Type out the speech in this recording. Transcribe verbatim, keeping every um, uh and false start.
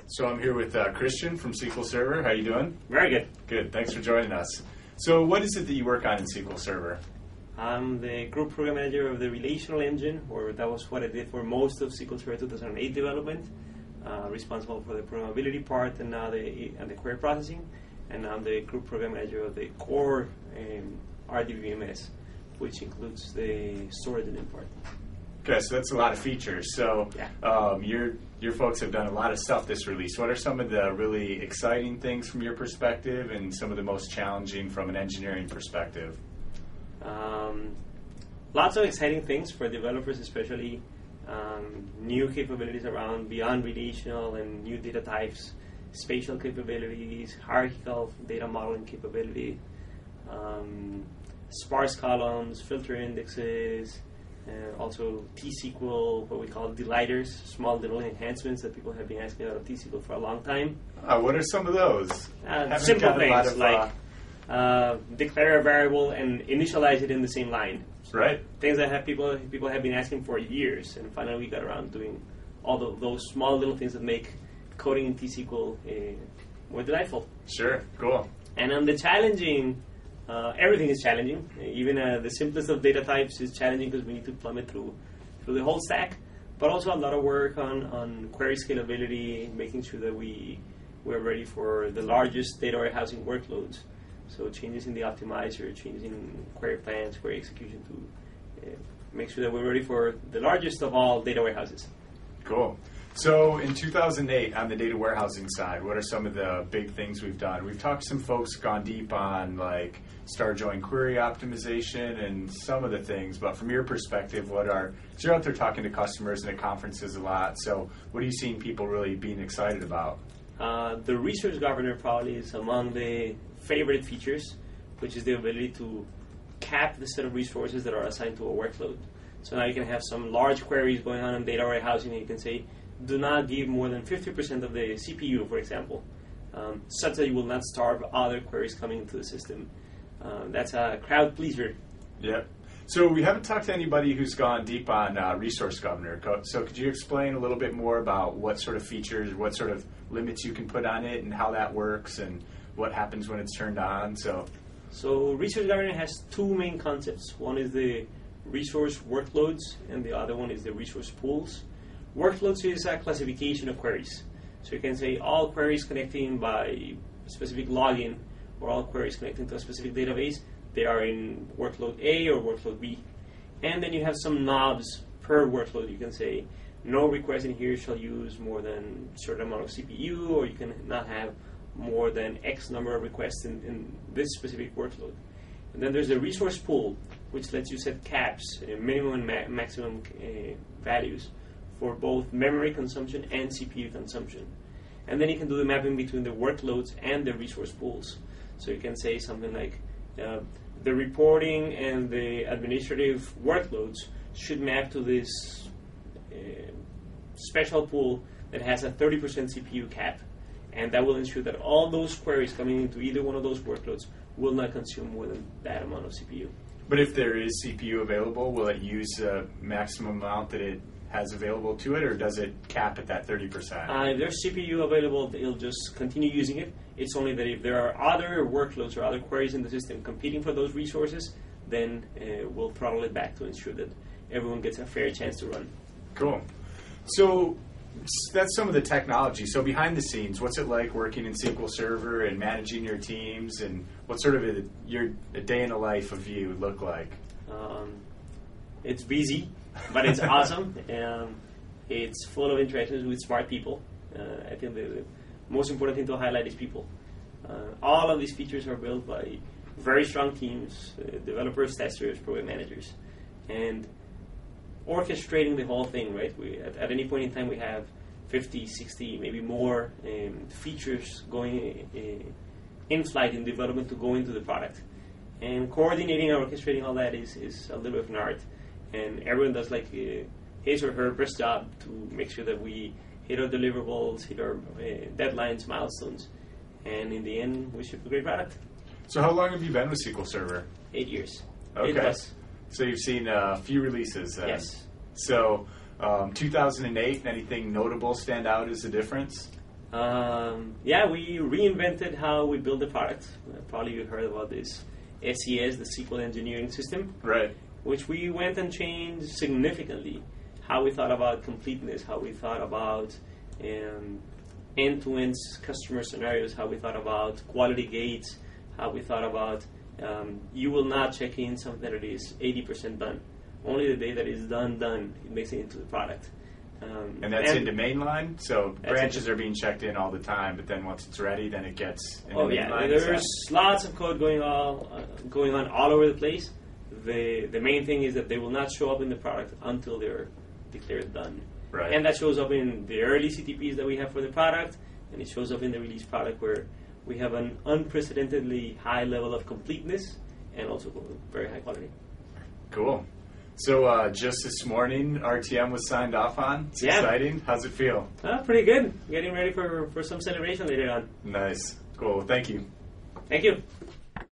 So I'm here with uh, Christian from S Q L Server. How you doing? Very good. Good. Thanks for joining us. So what is it that you work on in S Q L Server? I'm the group program manager of the relational engine, or that was what I did for most of S Q L Server two thousand eight development, uh, responsible for the programmability part and now the and the query processing. And I'm the group program manager of the core um, R D B M S, which includes the storage engine part. Okay, so that's a lot of features. So yeah. um, your your folks have done a lot of stuff this release. What are some of the really exciting things from your perspective and some of the most challenging from an engineering perspective? Um, lots of exciting things for developers, especially um, new capabilities around beyond relational and new data types, spatial capabilities, hierarchical data modeling capability, um, sparse columns, filter indexes, and also T S Q L, what we call delighters, small little enhancements that people have been asking out of T S Q L for a long time. Uh, what are some of those? Uh, simple things of, like uh, uh, declare a variable and initialize it in the same line. So right. Things that have people people have been asking for years, and finally we got around doing all the, those small little things that make coding in T S Q L uh, more delightful. Sure, cool. And on the challenging, uh, everything is challenging. Even uh, the simplest of data types is challenging because we need to plummet through through the whole stack. But also a lot of work on, on query scalability, making sure that we we're ready for the largest data warehousing workloads. So changes in the optimizer, changes in query plans, query execution to uh, make sure that we're ready for the largest of all data warehouses. Cool. So in two thousand eight, on the data warehousing side, what are some of the big things we've done? We've talked to some folks, gone deep on like star join query optimization and some of the things, but from your perspective, what are, because you're out there talking to customers and at conferences a lot, so what are you seeing people really being excited about? Uh, the resource governor probably is among the favorite features, which is the ability to cap the set of resources that are assigned to a workload. So now you can have some large queries going on in data warehousing, and you can say, do not give more than fifty percent of the C P U, for example, um, such that you will not starve other queries coming into the system. Uh, that's a crowd pleaser. Yep. So we haven't talked to anybody who's gone deep on uh, Resource Governor. So could you explain a little bit more about what sort of features, what sort of limits you can put on it and how that works and what happens when it's turned on? So, so Resource Governor has two main concepts. One is the resource workloads, and the other one is the resource pools. Workloads is a classification of queries. So you can say all queries connecting by specific login or all queries connecting to a specific database, they are in workload A or workload B. And then you have some knobs per workload. You can say no request in here shall use more than a certain amount of C P U, or you can not have more than X number of requests in, in this specific workload. And then there's the resource pool, which lets you set caps, uh, minimum and ma- maximum uh, values for both memory consumption and C P U consumption. And then you can do the mapping between the workloads and the resource pools. So you can say something like uh, the reporting and the administrative workloads should map to this uh, special pool that has a thirty percent C P U cap. And that will ensure that all those queries coming into either one of those workloads will not consume more than that amount of C P U. But if there is C P U available, will it use the maximum amount that it has available to it, or does it cap at that thirty percent? Uh, if there's C P U available, it'll just continue using it. It's only that if there are other workloads or other queries in the system competing for those resources, then uh, we'll throttle it back to ensure that everyone gets a fair chance to run. Cool. So that's some of the technology. So behind the scenes, what's it like working in S Q L Server and managing your teams, and what sort of a, your a day in the life of you look like? Um, it's busy, but it's awesome. Um, it's full of interactions with smart people. Uh, I think the, the most important thing to highlight is people. Uh, all of these features are built by very strong teams, uh, developers, testers, program managers, and orchestrating the whole thing, right? We, at, at any point in time, we have fifty, sixty, maybe more um, features going uh, in flight in development to go into the product. And coordinating and orchestrating all that is, is a little bit of an art. And everyone does like uh, his or her best job to make sure that we hit our deliverables, hit our uh, deadlines, milestones, and in the end, we ship a great product. So how long have you been with S Q L Server? Eight years. Okay. Eight plus. So you've seen a few releases then. Yes. So um, two thousand eight, anything notable stand out as a difference? Um, yeah, we reinvented how we build the product. Uh, probably you heard about this S E S, the S Q L engineering system, Right. which we went and changed significantly how we thought about completeness, how we thought about um, end-to-end customer scenarios, how we thought about quality gates, how we thought about um, you will not check in something that is eighty percent done. Only the day that is done, done, it makes it into the product. Um, And that's into mainline, so That's branches into- are being checked in all the time, but then once it's ready, then it gets into Oh yeah, mainline. Is there's that- lots of code going all uh, going on all over the place. The the main thing is that they will not show up in the product until they're declared done. Right. And that shows up in the early C T Ps that we have for the product, and it shows up in the release product where we have an unprecedentedly high level of completeness and also very high quality. Cool. So uh, just this morning, R T M was signed off on. It's Yeah. exciting. How's it feel? Uh, pretty good. Getting ready for, for some celebration later on. Nice. Cool. Thank you. Thank you.